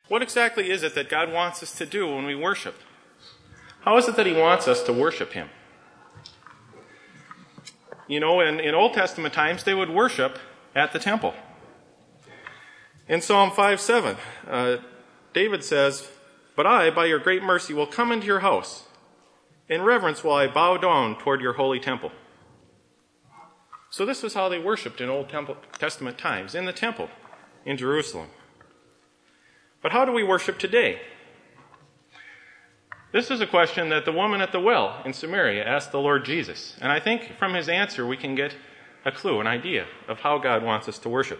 What exactly is it that God wants us to do when we worship? How is it that he wants us to worship him? You know, in Old Testament times, they would worship at the temple. In Psalm 5:7, David says, "But I, by your great mercy, will come into your house. In reverence will I bow down toward your holy temple." So this was how they worshipped in Old Testament times, in the temple in Jerusalem. But how do we worship today? This is a question that the woman at the well in Samaria asked the Lord Jesus. And I think from his answer we can get a clue, an idea of how God wants us to worship.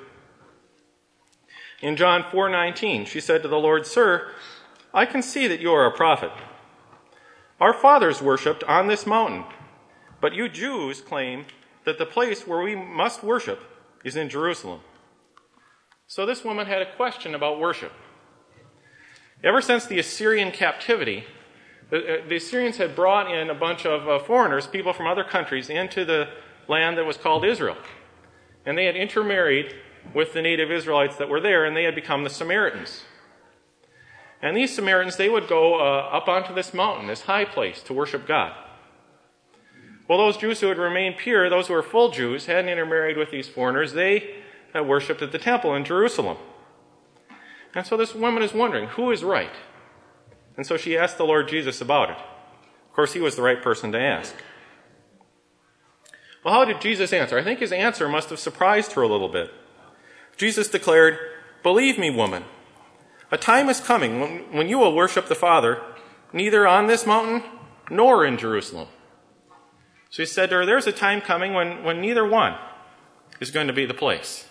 In John 4:19, she said to the Lord, "Sir, I can see that you are a prophet. Our fathers worshipped on this mountain, but you Jews claim that the place where we must worship is in Jerusalem." So this woman had a question about worship. Ever since the Assyrian captivity, the Assyrians had brought in a bunch of foreigners, people from other countries, into the land that was called Israel. And they had intermarried with the native Israelites that were there, and they had become the Samaritans. And these Samaritans, they would go up onto this mountain, this high place, to worship God. Well, those Jews who had remained pure, those who were full Jews, hadn't intermarried with these foreigners, they had worshipped at the temple in Jerusalem. And so this woman is wondering, who is right? And so she asked the Lord Jesus about it. Of course, he was the right person to ask. Well, how did Jesus answer? I think his answer must have surprised her a little bit. Jesus declared, "Believe me, woman, a time is coming when you will worship the Father neither on this mountain nor in Jerusalem." So he said to her, there's a time coming when neither one is going to be the place.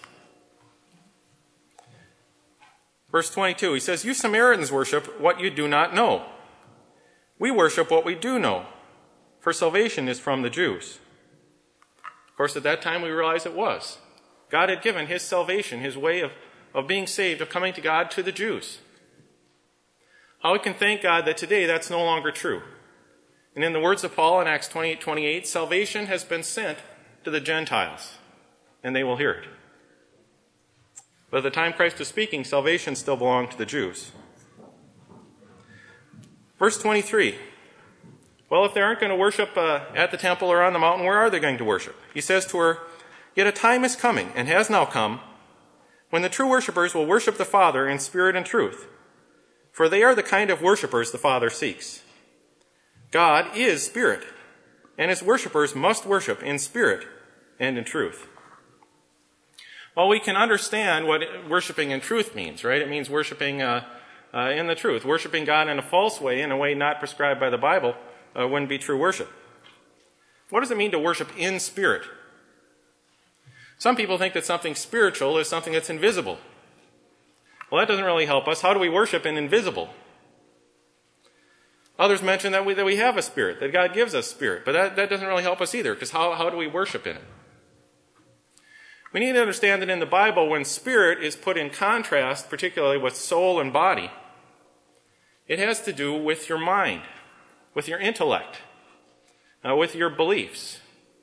Verse 22, he says, "You Samaritans worship what you do not know. We worship what we do know, for salvation is from the Jews." Of course, at that time we realize it was. God had given his salvation, his way of being saved, of coming to God, to the Jews. How we can thank God that today that's no longer true. And in the words of Paul in Acts 28:28, salvation has been sent to the Gentiles, and they will hear it. But at the time Christ was speaking, salvation still belonged to the Jews. Verse 23. Well, if they aren't going to worship at the temple or on the mountain, where are they going to worship? He says to her, "Yet a time is coming, and has now come, when the true worshipers will worship the Father in spirit and truth, for they are the kind of worshipers the Father seeks. God is spirit, and his worshipers must worship in spirit and in truth." Well, we can understand what worshiping in truth means, right? It means worshiping in the truth. Worshiping God in a false way, in a way not prescribed by the Bible, wouldn't be true worship. What does it mean to worship in spirit? Some people think that something spiritual is something that's invisible. Well, that doesn't really help us. How do we worship in invisible? Others mention that we have a spirit, that God gives us spirit, but that doesn't really help us either, because how do we worship in it? We need to understand that in the Bible, when spirit is put in contrast, particularly with soul and body, it has to do with your mind, with your intellect, with your beliefs.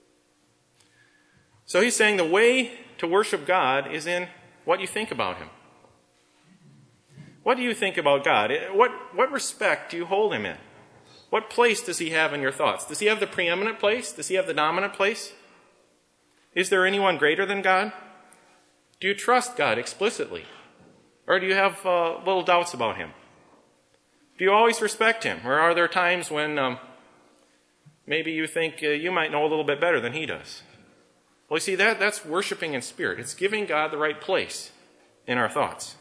So he's saying the way to worship God is in what you think about him. What do you think about God? What respect do you hold him in? What place does he have in your thoughts? Does he have the preeminent place? Does he have the dominant place? Is there anyone greater than God? Do you trust God explicitly? Or do you have little doubts about him? Do you always respect him? Or are there times when maybe you think you might know a little bit better than he does? Well, you see, that's worshiping in spirit. It's giving God the right place in our thoughts.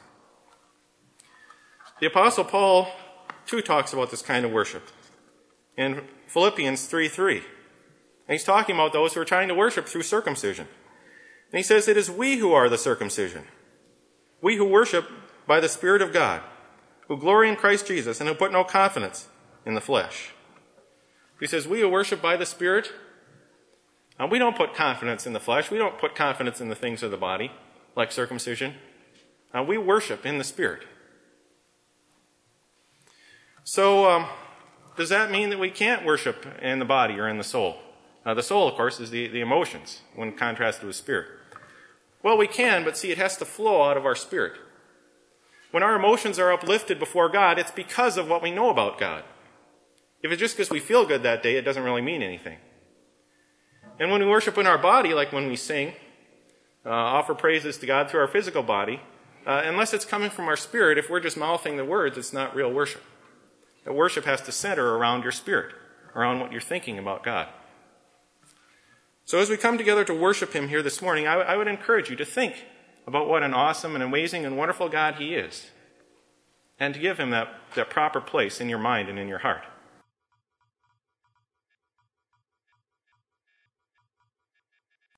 The Apostle Paul, too, talks about this kind of worship in Philippians 3:3. And he's talking about those who are trying to worship through circumcision. And he says, "It is we who are the circumcision, we who worship by the Spirit of God, who glory in Christ Jesus, and who put no confidence in the flesh." He says, we who worship by the Spirit, we don't put confidence in the flesh. We don't put confidence in the things of the body, like circumcision. We worship in the Spirit. So, does that mean that we can't worship in the body or in the soul? The soul, of course, is the emotions when contrasted with spirit. Well, we can, but see, it has to flow out of our spirit. When our emotions are uplifted before God, it's because of what we know about God. If it's just because we feel good that day, it doesn't really mean anything. And when we worship in our body, like when we sing, offer praises to God through our physical body, unless it's coming from our spirit, if we're just mouthing the words, it's not real worship. The worship has to center around your spirit, around what you're thinking about God. So as we come together to worship him here this morning, I would encourage you to think about what an awesome and amazing and wonderful God he is, and to give him that proper place in your mind and in your heart.